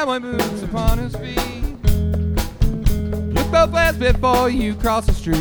cowboy boots upon his feet. Look both ways before you cross the street.